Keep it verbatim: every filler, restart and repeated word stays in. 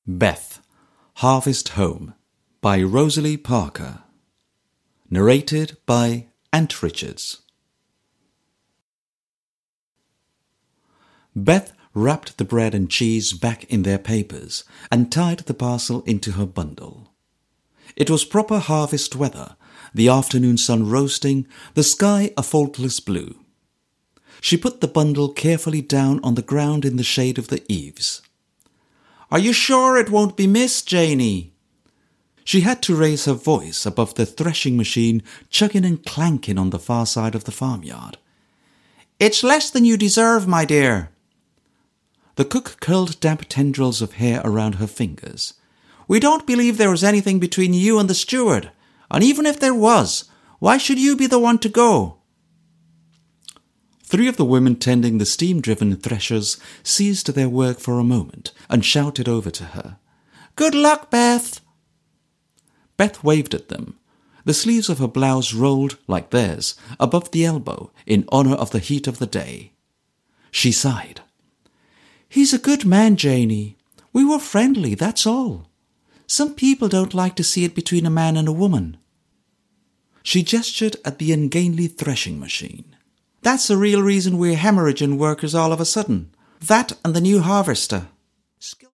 Beth, Harvest Home by Rosalie Parker. Narrated by Ant Richards. Beth wrapped the bread and cheese back in their papers and tied the parcel into her bundle. It was proper harvest weather, the afternoon sun roasting, the sky a faultless blue. She put the bundle carefully down on the ground in the shade of the eaves. "Are you sure it won't be missed, Janie?" She had to raise her voice above the threshing machine chugging and clanking on the far side of the farmyard. "It's less than you deserve, my dear." The cook curled damp tendrils of hair around her fingers. "We don't believe there was anything between you and the steward, and even if there was, why should you be the one to go?" Three of the women tending the steam-driven threshers ceased their work for a moment and shouted over to her, "Good luck, Beth!" Beth waved at them. The sleeves of her blouse rolled, like theirs, above the elbow in honor of the heat of the day. She sighed. "He's a good man, Janie. We were friendly, that's all. Some people don't like to see it between a man and a woman." She gestured at the ungainly threshing machine. "That's the real reason we're hemorrhaging workers all of a sudden. That and the new harvester."